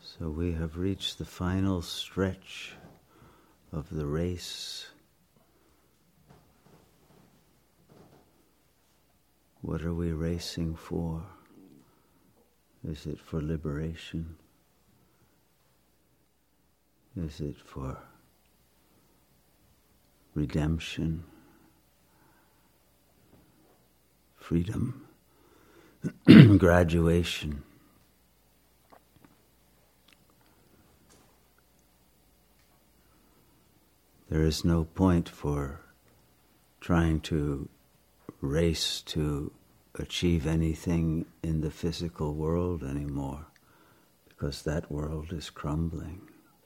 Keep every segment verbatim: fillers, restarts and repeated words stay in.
So we have reached the final stretch of the race. What are we racing for? Is it for liberation? Is it for redemption? Freedom? Graduation? There is no point for trying to race to achieve anything in the physical world anymore, because that world is crumbling.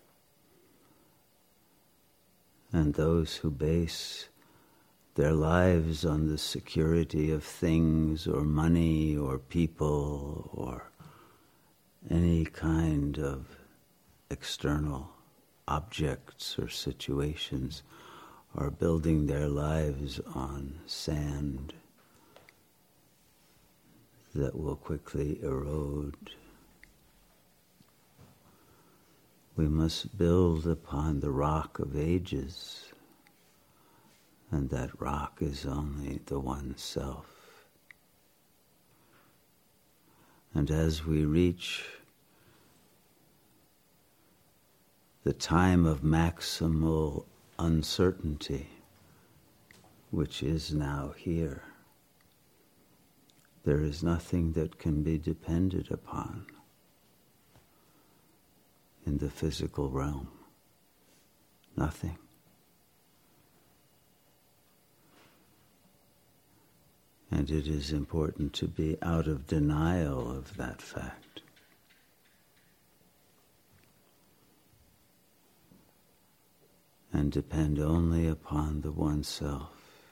And those who base their lives on the security of things or money or people or any kind of external objects or situations are building their lives on sand that will quickly erode. We must build upon the rock of ages, and that rock is only the one self. And as we reach the time of maximal uncertainty, which is now here, there is nothing that can be depended upon in the physical realm. Nothing. And it is important to be out of denial of that fact. And depend only upon the one self,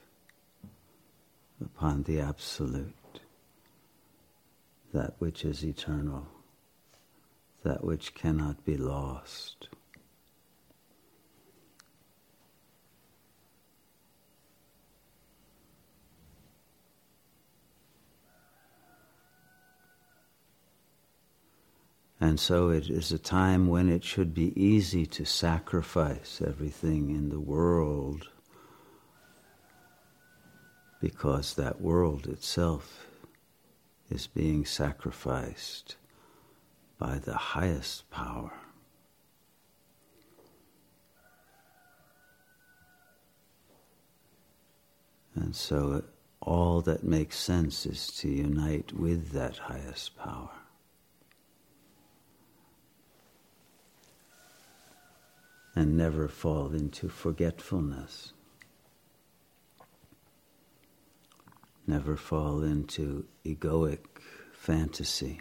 upon the Absolute, that which is eternal, that which cannot be lost. And so it is a time when it should be easy to sacrifice everything in the world, because that world itself is being sacrificed by the highest power. And so all that makes sense is to unite with that highest power. And never fall into forgetfulness. Never fall into egoic fantasy,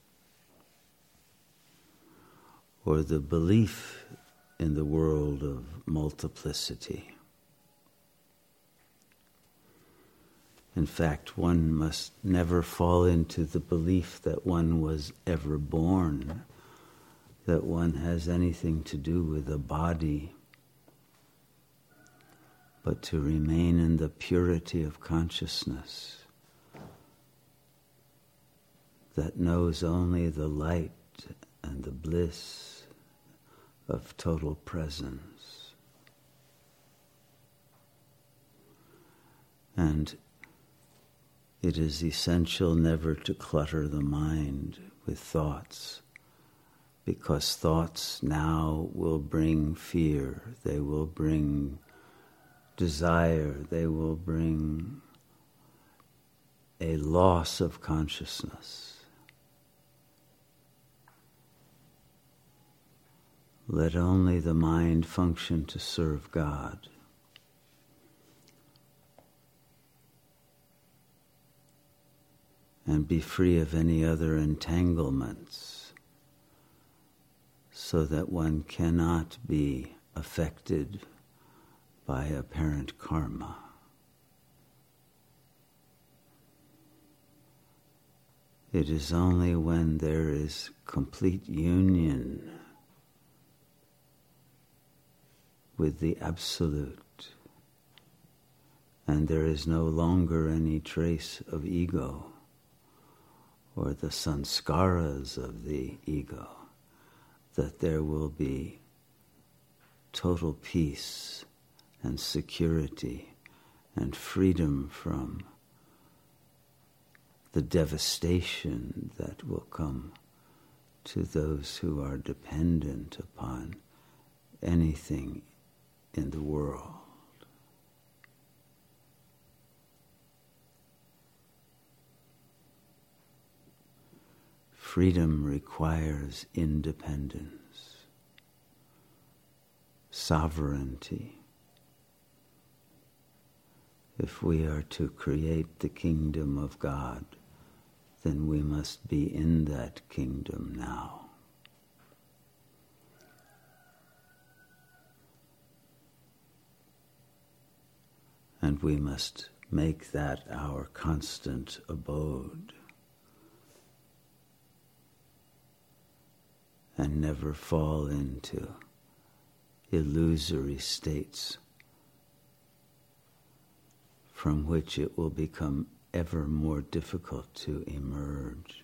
or the belief in the world of multiplicity. In fact, one must never fall into the belief that one was ever born, that one has anything to do with a body, but to remain in the purity of consciousness that knows only the light and the bliss of total presence. And it is essential never to clutter the mind with thoughts, because thoughts now will bring fear, they will bring desire, they will bring a loss of consciousness. Let only the mind function to serve God. And be free of any other entanglements, so that one cannot be affected by apparent karma. It is only when there is complete union with the Absolute, and there is no longer any trace of ego or the sanskaras of the ego, that there will be total peace and security and freedom from the devastation that will come to those who are dependent upon anything in the world. Freedom requires independence, sovereignty. If we are to create the kingdom of God, then we must be in that kingdom now. And we must make that our constant abode and never fall into illusory states from which it will become ever more difficult to emerge.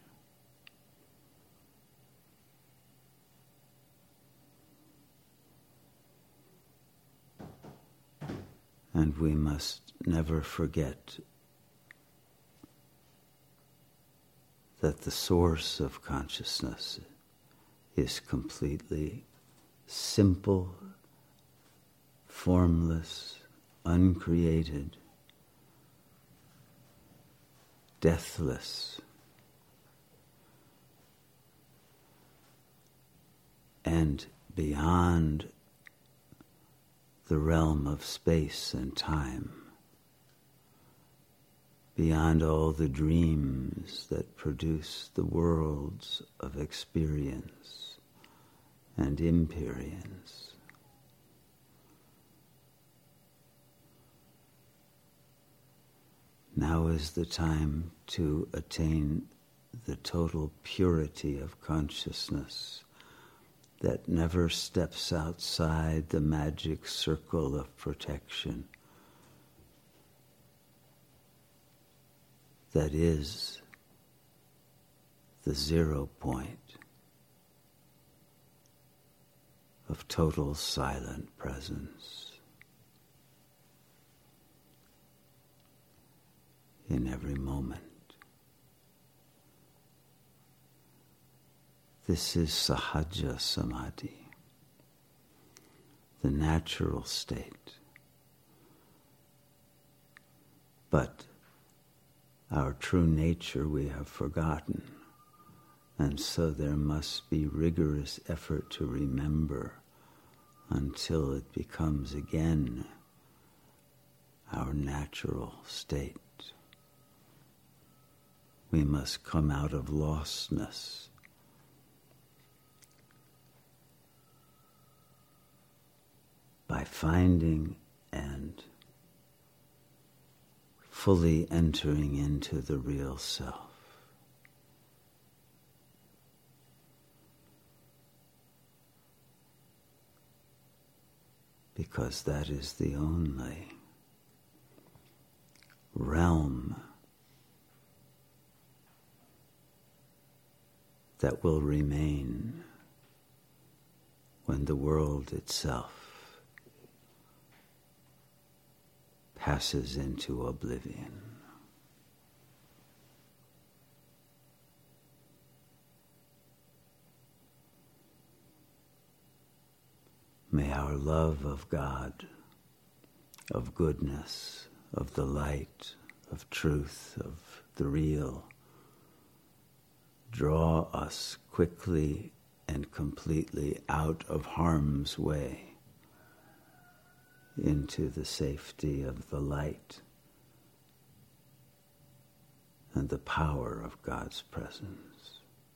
And we must never forget that the source of consciousness is completely simple, formless, uncreated, deathless, and beyond the realm of space and time, beyond all the dreams that produce the worlds of experience and imperience. Now is the time to attain the total purity of consciousness that never steps outside the magic circle of protection that is the zero point of total silent presence in every moment. This is sahaja samadhi, the natural state. But our true nature we have forgotten, and so there must be rigorous effort to remember until it becomes again our natural state. We must come out of lostness by finding and fully entering into the real self. Because that is the only realm that will remain when the world itself passes into oblivion. May our love of God, of goodness, of the light, of truth, of the real, draw us quickly and completely out of harm's way into the safety of the light and the power of God's presence.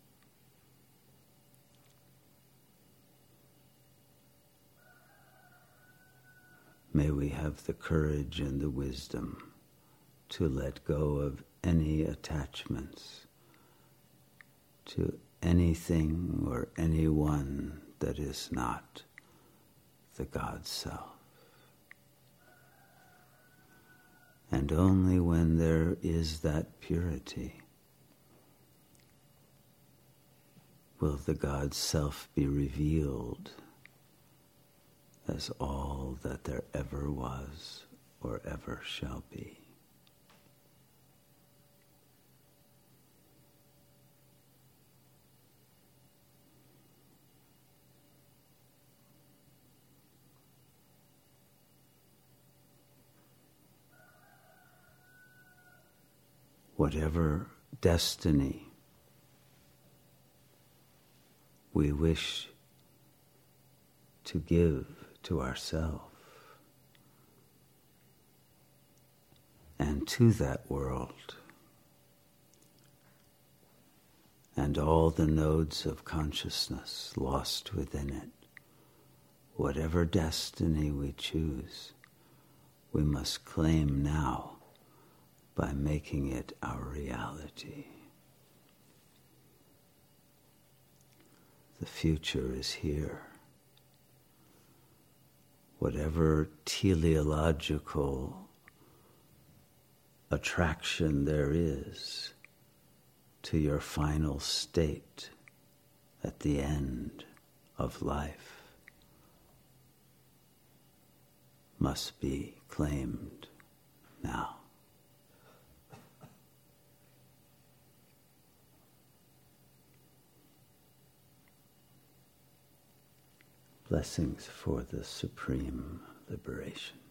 May we have the courage and the wisdom to let go of any attachments to anything or anyone that is not the God Self. And only when there is that purity will the God's self be revealed as all that there ever was or ever shall be. Whatever destiny we wish to give to ourselves and to that world and all the nodes of consciousness lost within it, whatever destiny we choose, we must claim now by making it our reality. The future is here. Whatever teleological attraction there is to your final state at the end of life must be claimed now. Blessings for the supreme liberation.